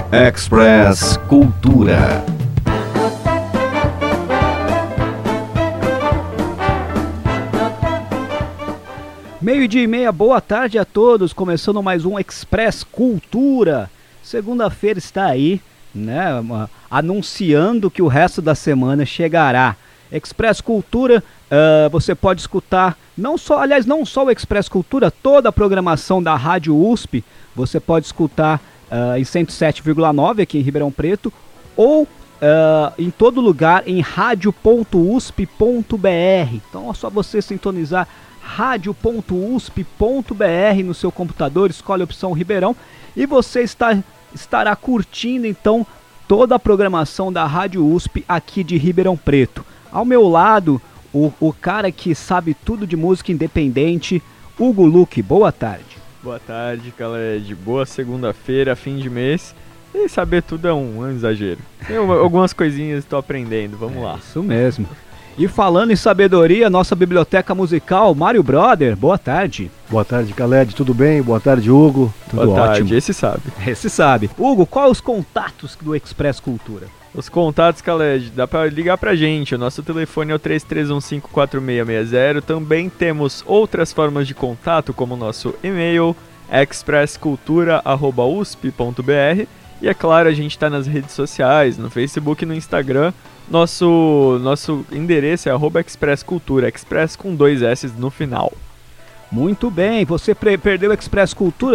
Express Cultura. Meio-dia e meia, boa tarde a todos, começando mais um Express Cultura. Segunda-feira está aí, né, anunciando que o resto da semana chegará. Express Cultura, você pode escutar, não só o Express Cultura, toda a programação da Rádio USP, você pode escutar em 107,9 aqui em Ribeirão Preto, ou em todo lugar em radio.usp.br. Então é só você sintonizar radio.usp.br no seu computador, escolhe a opção Ribeirão e você estará curtindo então toda a programação da Rádio USP aqui de Ribeirão Preto. Ao meu lado, o cara que sabe tudo de música independente, Hugo Luque. Boa tarde. Boa tarde, Khaled. Boa segunda-feira, fim de mês. E saber tudo é um exagero. Tem algumas coisinhas que estou aprendendo, vamos lá. Isso mesmo. E falando em sabedoria, nossa biblioteca musical, Mário Brother, boa tarde. Boa tarde, Khaled, tudo bem? Boa tarde, Hugo. Tudo boa ótimo. Tarde, esse sabe. Esse sabe. Hugo, quais os contatos do Express Cultura? Os contatos, Khaled, dá para ligar pra gente, o nosso telefone é o 33154660, também temos outras formas de contato, como o nosso e-mail, expresscultura@usp.br, e é claro, a gente está nas redes sociais, no Facebook e no Instagram. Nosso endereço é @expresscultura, express com 2 S no final. Muito bem, você perdeu o Express Cultura,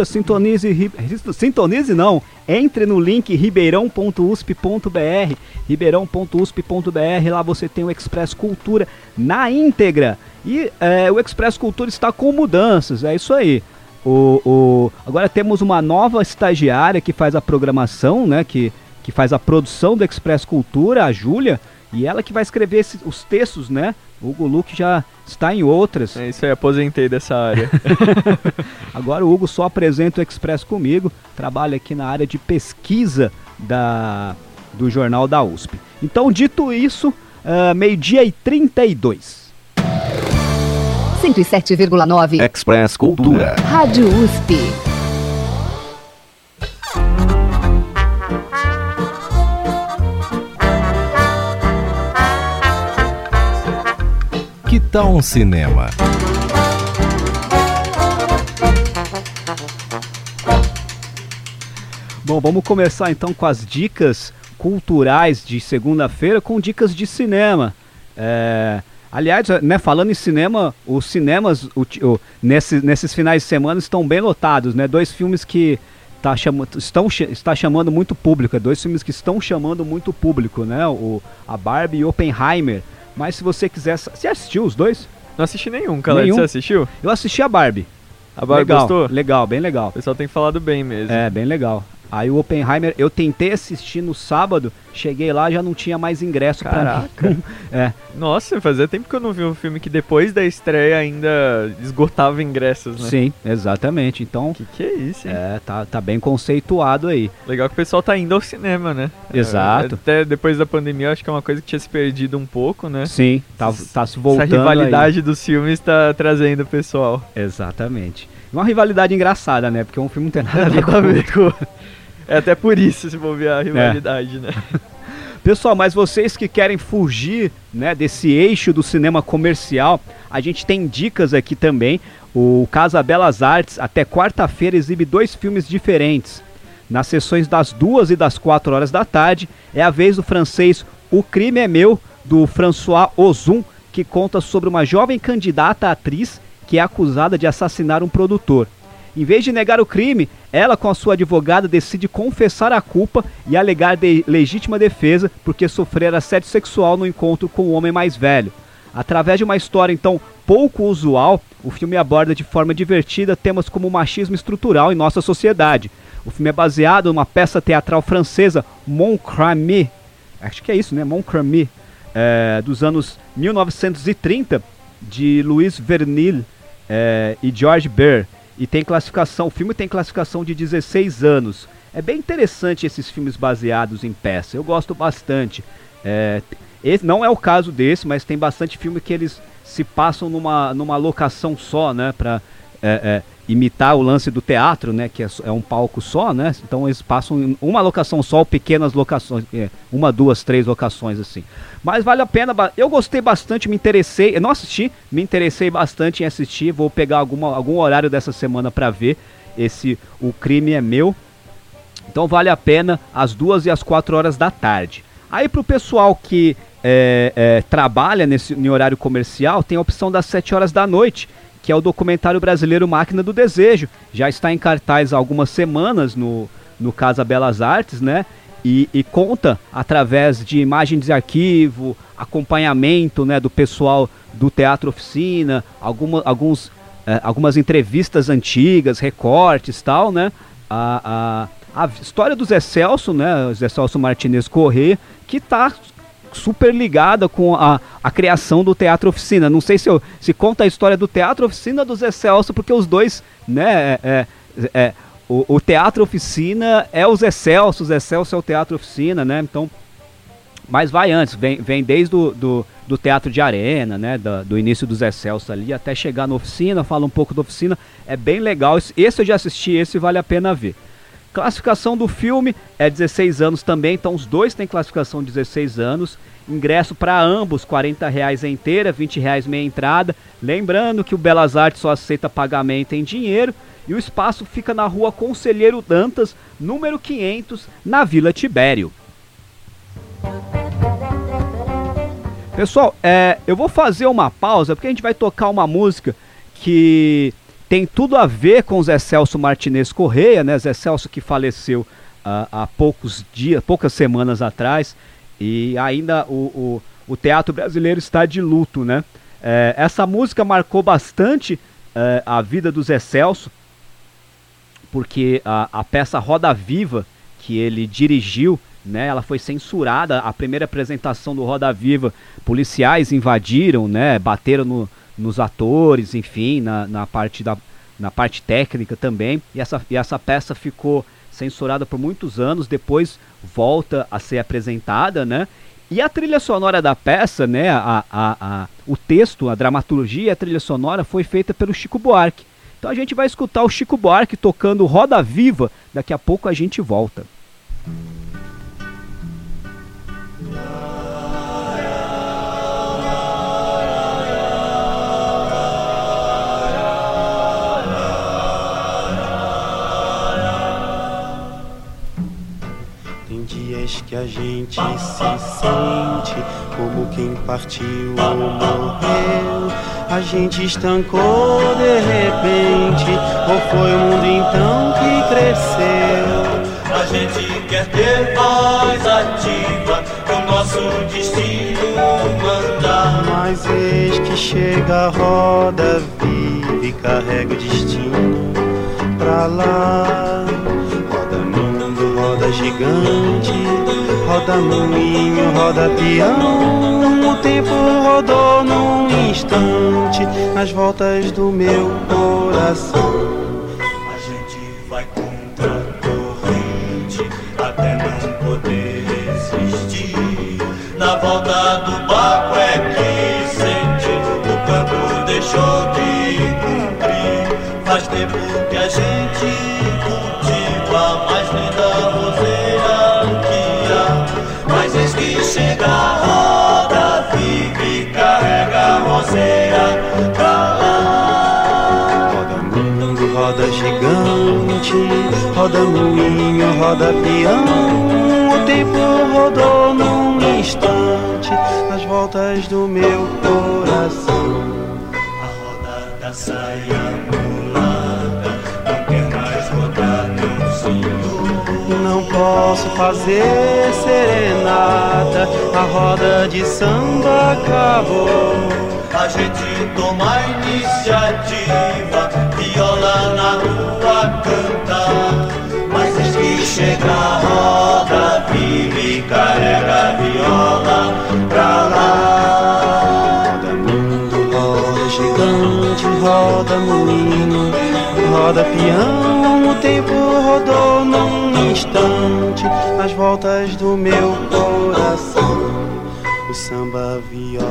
entre no link ribeirão.usp.br, ribeirão.usp.br, lá você tem o Express Cultura na íntegra, e o Express Cultura está com mudanças, é isso aí. Agora temos uma nova estagiária que faz a programação, né, que faz a produção do Express Cultura, a Júlia, e ela que vai escrever os textos, né? O Hugo Luque já está em outras. É isso aí, aposentei dessa área. Agora o Hugo só apresenta o Express comigo, trabalha aqui na área de pesquisa do Jornal da USP. Então, dito isso, meio-dia e 32. 107,9 Express Cultura. Rádio USP. Que tal um cinema? Bom, vamos começar então com as dicas culturais de segunda-feira, com dicas de cinema. Aliás, né, falando em cinema, os cinemas nesses finais de semana estão bem lotados, né? 2 filmes que está chamando muito público, 2 filmes que estão chamando muito público, né? A Barbie e Oppenheimer. Mas se você quiser... Você assistiu os 2? Não assisti nenhum, Khaled. Você assistiu? Eu assisti a Barbie. A Barbie legal, gostou? Legal, bem legal. O pessoal tem falado bem mesmo. É, bem legal. Aí o Oppenheimer, eu tentei assistir no sábado, cheguei lá, já não tinha mais ingresso. Caraca. Pra mim. Nossa, fazia tempo que eu não vi um filme que depois da estreia ainda esgotava ingressos, né? Sim, exatamente. Então... Que é isso, hein? Tá bem conceituado aí. Legal que o pessoal tá indo ao cinema, né? Exato. Até depois da pandemia, eu acho que é uma coisa que tinha se perdido um pouco, né? Sim, tá se voltando. Essa rivalidade aí dos filmes tá trazendo o pessoal. Exatamente. Uma rivalidade engraçada, né? Porque um filme não tem nada a ver com... É até por isso, se for ver a rivalidade, né? Pessoal, mas vocês que querem fugir, né, desse eixo do cinema comercial, a gente tem dicas aqui também. O Casa Belas Artes, até quarta-feira, exibe 2 filmes diferentes. Nas sessões das 2 e das 4 horas da tarde, é a vez do francês O Crime é Meu, do François Ozon, que conta sobre uma jovem candidata a atriz que é acusada de assassinar um produtor. Em vez de negar o crime, ela com a sua advogada decide confessar a culpa e alegar de legítima defesa porque sofrera assédio sexual no encontro com o homem mais velho. Através de uma história então pouco usual, o filme aborda de forma divertida temas como o machismo estrutural em nossa sociedade. O filme é baseado numa peça teatral francesa, Mon Crime, acho que é isso, né? Mon Crime, dos anos 1930, de Louis Vernil e George Baer. E tem classificação, o filme tem classificação de 16 anos. É bem interessante esses filmes baseados em peça, eu gosto bastante. Esse não é o caso desse, mas tem bastante filme que eles se passam numa locação só, né? imitar o lance do teatro, né, que é um palco só, né, então eles passam em uma locação só, ou pequenas locações, uma, duas, três locações assim. Mas vale a pena, eu gostei bastante, me interessei, eu não assisti, me interessei bastante em assistir, vou pegar algum horário dessa semana para ver O Crime é Meu. Então vale a pena, às 2 e às 4 horas da tarde. Aí pro pessoal que trabalha em horário comercial, tem a opção das 7 horas da noite, que é o documentário brasileiro Máquina do Desejo. Já está em cartaz há algumas semanas no Casa Belas Artes, né? E conta, através de imagens de arquivo, acompanhamento, né, do pessoal do Teatro Oficina, algumas entrevistas antigas, recortes e tal, né? A história do Zé Celso, né? Zé Celso Martinez Corrêa, que está super ligada com a criação do Teatro Oficina. Não sei se conta a história do Teatro Oficina do Zé Celso, porque os dois, né, o Teatro Oficina é o Zé Celso é o Teatro Oficina, né, então, mas vai antes, vem desde do Teatro de Arena, né, do início do Zé Celso ali, até chegar na Oficina, fala um pouco da Oficina, é bem legal, esse eu já assisti, esse vale a pena ver. Classificação do filme é 16 anos também, então os dois têm classificação de 16 anos. Ingresso para ambos, R$40 a inteira, R$20 meia entrada. Lembrando que o Belas Artes só aceita pagamento em dinheiro. E o espaço fica na rua Conselheiro Dantas, número 500, na Vila Tibério. Pessoal, eu vou fazer uma pausa, porque a gente vai tocar uma música que tem tudo a ver com Zé Celso Martinez Corrêa, né? Zé Celso que faleceu há poucas semanas atrás, e ainda o teatro brasileiro está de luto, né? Essa música marcou bastante a vida do Zé Celso, porque a peça Roda Viva, que ele dirigiu, né, ela foi censurada. A primeira apresentação do Roda Viva, policiais invadiram, né, bateram nos atores, enfim, na parte técnica também, e essa peça ficou censurada por muitos anos, depois volta a ser apresentada, né? E a trilha sonora da peça, né, o texto, a dramaturgia, a trilha sonora foi feita pelo Chico Buarque. Então a gente vai escutar o Chico Buarque tocando Roda Viva, daqui a pouco a gente volta. Que a gente se sente como quem partiu ou morreu. A gente estancou de repente, ou foi o mundo então que cresceu? A gente quer ter voz ativa, o nosso destino mandar. Mas eis que chega a roda viva e carrega o destino pra lá. Roda gigante, roda moinho, roda peão. O tempo rodou num instante nas voltas do meu coração. A gente vai contra a corrente até não poder resistir. Na volta do barco é que sente o campo deixou de cumprir. Faz tempo que a gente cultiva a mais linda roseira que há. Mas eis que chega a roda viva e carrega a roseira pra lá. Roda mundo, roda gigante, roda moinho, roda peão. O tempo rodou num instante nas voltas do meu coração. A roda da saia mulata não quer mais rodar, não, senhor. Não posso fazer serenata, a roda de samba acabou. A gente toma a iniciativa, viola na rua cantar. Mas eis que chega a roda viva e carrega a viola pra lá. Roda mundo, roda gigante, roda moinho, roda peão. O tempo rodou num instante nas voltas do meu coração. O samba,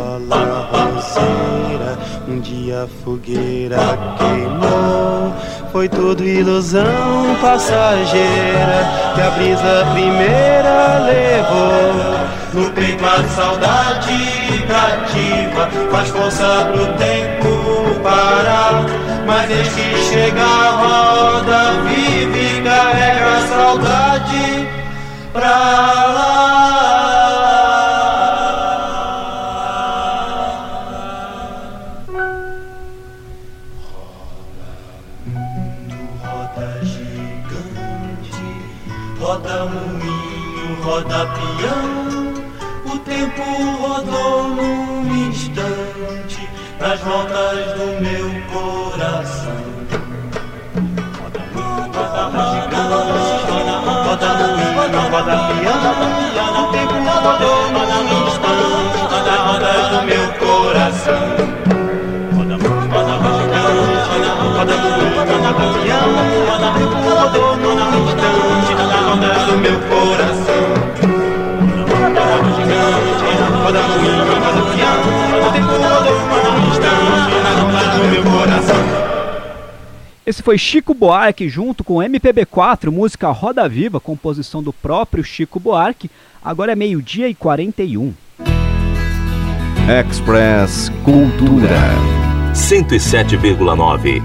viola, roseira, um dia a fogueira queimou. foi tudo ilusão passageira que a brisa primeira levou. No peito a saudade cativa faz força pro tempo parar. Mas eis que chega a roda viva e carrega a saudade pra lá. Roda moinho, roda peão, o tempo rodou num instante nas voltas do meu coração. Roda moinho, roda peão, o tempo rodou num instante nas voltas do meu coração. Roda moinho, roda peão, o tempo rodou num instante do meu coração. Roda moinho, roda peão, o tempo rodou num instante nas ondas do meu coração. Esse foi Chico Buarque junto com MPB4, música Roda Viva, composição do próprio Chico Buarque. Agora é 12h41. Express Cultura 107,9.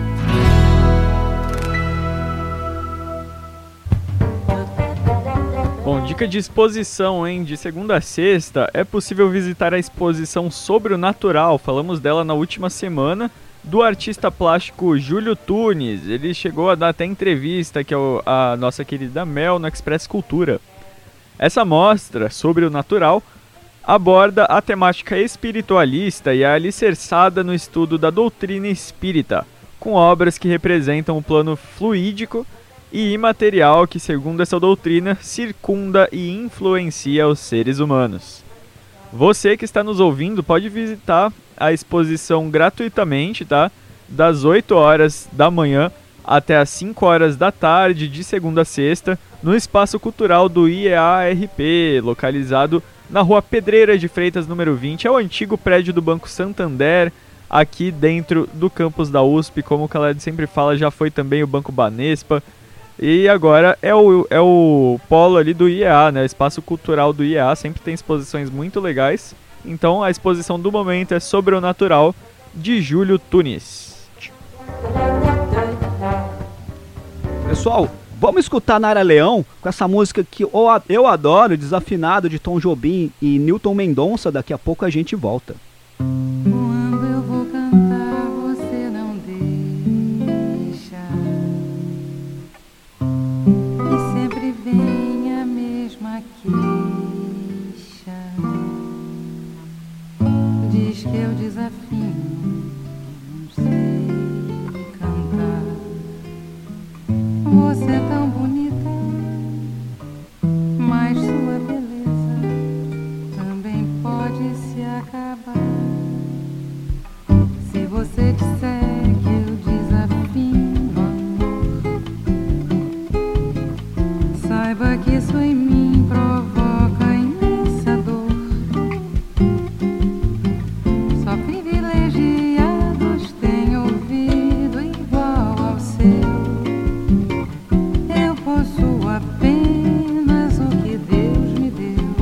Bom, dica de exposição, hein? De segunda a sexta é possível visitar a exposição Sobre o Natural. Falamos dela na última semana, do artista plástico Júlio Tunes. Ele chegou a dar até entrevista aqui a nossa querida Mel no Express Cultura. Essa mostra, Sobre o Natural, aborda a temática espiritualista e é alicerçada no estudo da doutrina espírita, com obras que representam o plano fluídico e imaterial que, segundo essa doutrina, circunda e influencia os seres humanos. Você que está nos ouvindo pode visitar a exposição gratuitamente, tá? Das 8 horas da manhã até as 5 horas da tarde, de segunda a sexta, no Espaço Cultural do IEARP, localizado na Rua Pedreira de Freitas, número 20. É o antigo prédio do Banco Santander, aqui dentro do campus da USP. Como o Khaled sempre fala, já foi também o Banco Banespa. E agora é o polo ali do IEA, né? O Espaço Cultural do IEA, sempre tem exposições muito legais. Então a exposição do momento é Sobre o Natural, de Júlio Tunes. Pessoal, vamos escutar Nara Leão com essa música que eu adoro, Desafinado, de Tom Jobim e Newton Mendonça. Daqui a pouco a gente volta. Quando eu vou cantar, você não deixa. E sempre vem a mesma queixa. Diz que eu desafino, não sei cantar. Você é tão bonita, mas sua beleza também pode se acabar. Se você disser que eu desafino, amor, saiba que isso em mim provoca imensa dor. Só privilegiados têm ouvido igual ao seu. Eu possuo apenas o que Deus me deu.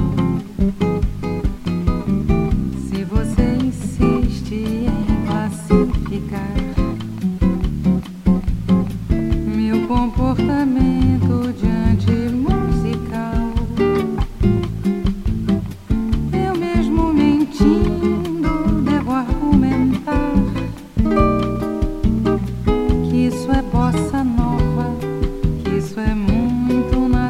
Se você insiste em classificar meu comportamento diante musical, eu mesmo mentindo devo argumentar que isso é bossa nova, que isso é muito natural.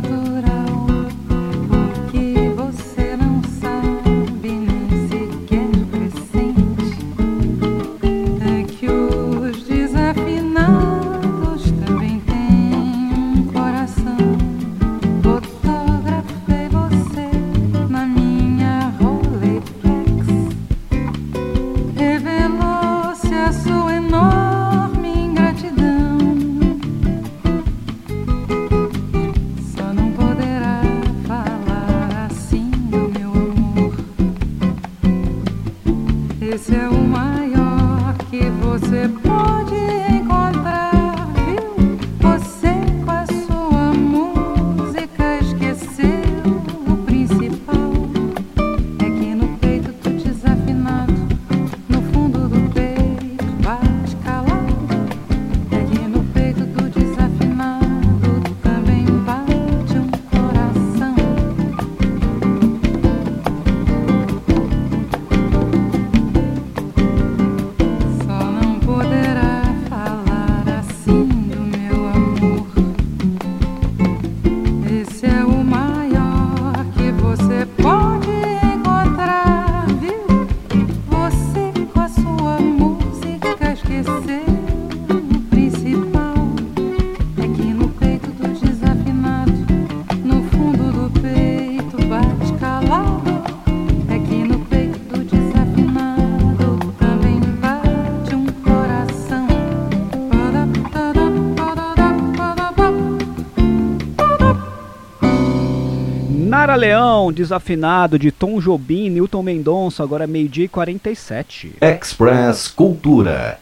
Nara Leão, Desafinado, de Tom Jobim, Newton Mendonça, agora 12h47. Express Cultura.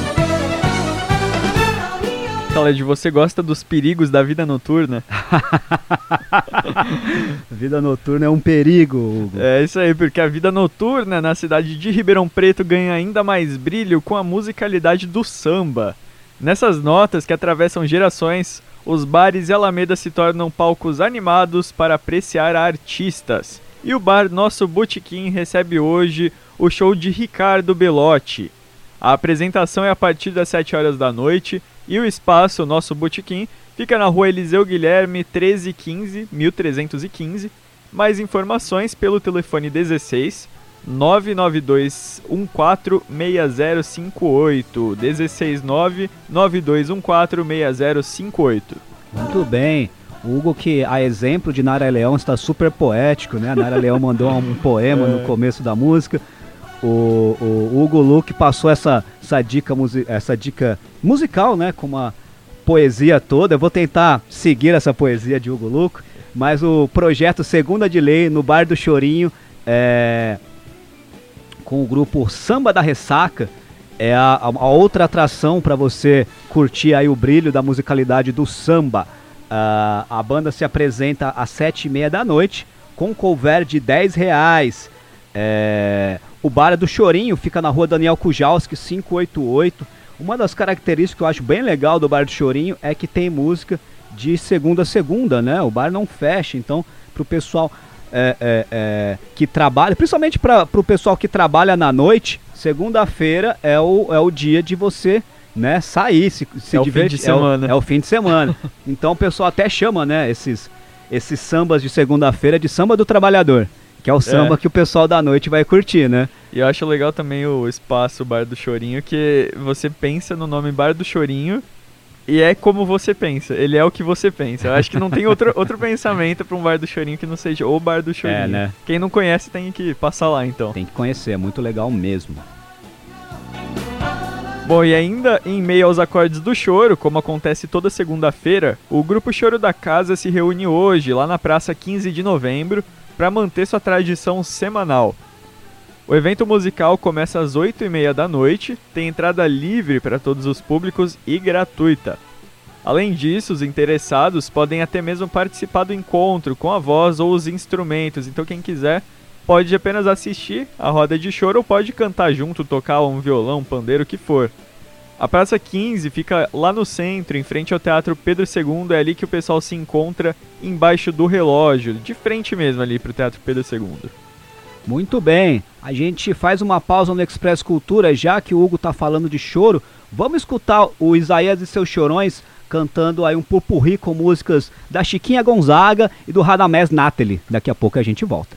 Khaled, você gosta dos perigos da vida noturna? Vida noturna é um perigo, Hugo. É isso aí, porque a vida noturna na cidade de Ribeirão Preto ganha ainda mais brilho com a musicalidade do samba. Nessas notas que atravessam gerações, os bares e alamedas se tornam palcos animados para apreciar artistas. E o bar Nosso Botequim recebe hoje o show de Ricardo Belotti. A apresentação é a partir das 7 horas da noite e o espaço Nosso Botequim fica na rua Eliseu Guilherme 1315. Mais informações pelo telefone 16 992146058. 16 992146058. Muito bem. O Hugo, que a exemplo de Nara Leão, está super poético, né? A Nara Leão mandou um poema no começo da música. O Hugo Luke passou essa dica musical, né? Com uma poesia toda. Eu vou tentar seguir essa poesia de Hugo Luke. Mas o projeto Segunda de Lei, no Bar do Chorinho, com o grupo Samba da Ressaca, é a outra atração para você curtir aí o brilho da musicalidade do samba. A banda se apresenta às 7h30 da noite, com cover de R$10. O Bar do Chorinho fica na rua Daniel Kujalski, 588. Uma das características que eu acho bem legal do Bar do Chorinho é que tem música de segunda a segunda, né? O bar não fecha, então pro pessoal que trabalha, principalmente para o pessoal que trabalha na noite, segunda-feira é o dia de você, né, sair, se divertir. É o fim de semana. Então o pessoal até chama, né, esses sambas de segunda-feira de samba do trabalhador, que é o samba que o pessoal da noite vai curtir, né? E eu acho legal também o espaço Bar do Chorinho, que você pensa no nome Bar do Chorinho e é como você pensa, ele é o que você pensa. Eu acho que não tem outro pensamento para um Bar do Chorinho que não seja o Bar do Chorinho. Né? Quem não conhece tem que passar lá, então. Tem que conhecer, é muito legal mesmo. Bom, e ainda em meio aos acordes do choro, como acontece toda segunda-feira, o Grupo Choro da Casa se reúne hoje, lá na Praça 15 de Novembro, para manter sua tradição semanal. O evento musical começa às 8h30 da noite, tem entrada livre para todos os públicos e gratuita. Além disso, os interessados podem até mesmo participar do encontro com a voz ou os instrumentos, então quem quiser pode apenas assistir a roda de choro ou pode cantar junto, tocar um violão, um pandeiro, o que for. A Praça 15 fica lá no centro, em frente ao Teatro Pedro II, é ali que o pessoal se encontra embaixo do relógio, de frente mesmo ali para o Teatro Pedro II. Muito bem, a gente faz uma pausa no Express Cultura, já que o Hugo tá falando de choro, vamos escutar o Isaías e seus Chorões cantando aí um pupurri com músicas da Chiquinha Gonzaga e do Radamés Nathalie. Daqui a pouco a gente volta.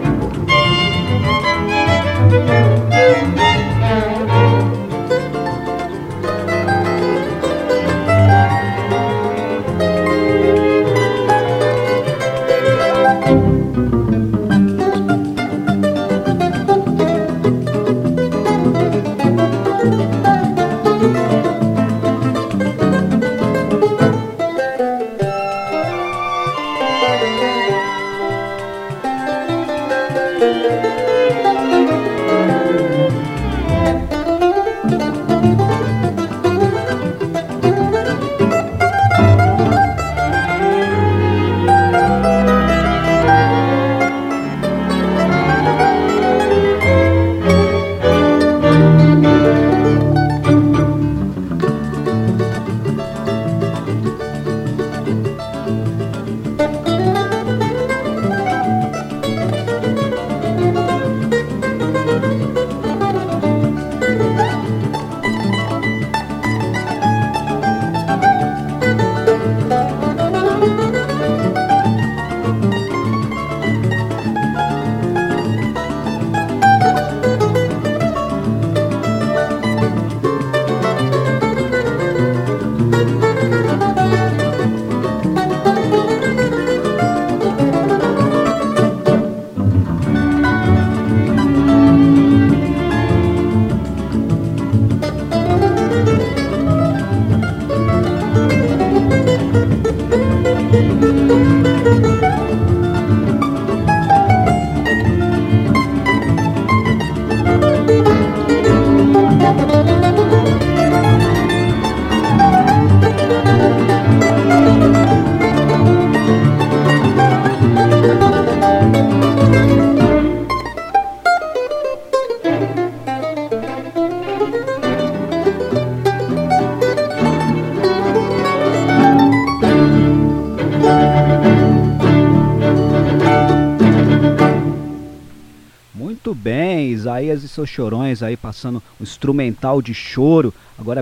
Muito bem, Isaías e seus chorões aí passando um instrumental de choro, agora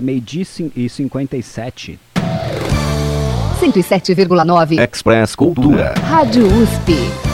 12h57. 107,9 Express Cultura. Rádio USP.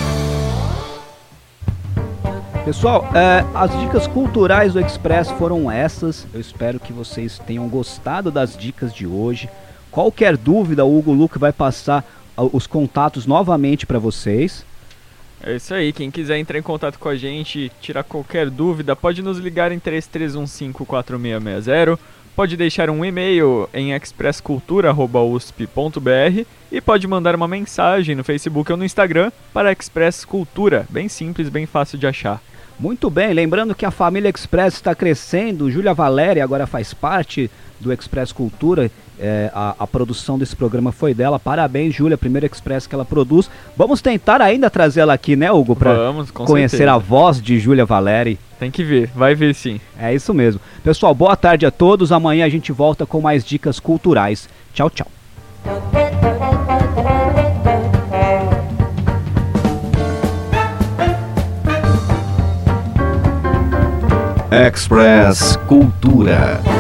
Pessoal, as dicas culturais do Express foram essas. Eu espero que vocês tenham gostado das dicas de hoje. Qualquer dúvida, o Hugo Luque vai passar os contatos novamente para vocês. É isso aí, quem quiser entrar em contato com a gente, tirar qualquer dúvida, pode nos ligar em 3315-4660, pode deixar um e-mail em expresscultura@usp.br e pode mandar uma mensagem no Facebook ou no Instagram para Express Cultura, bem simples, bem fácil de achar. Muito bem, lembrando que a família Express está crescendo, Júlia Valéria agora faz parte do Express Cultura, a produção desse programa foi dela, parabéns Júlia, primeiro Express que ela produz. Vamos tentar ainda trazer ela aqui, né Hugo, para conhecer certeza. A voz de Júlia Valéria. Tem que vir, vai vir sim. É isso mesmo. Pessoal, boa tarde a todos, amanhã a gente volta com mais dicas culturais. Tchau, tchau. Express Cultura.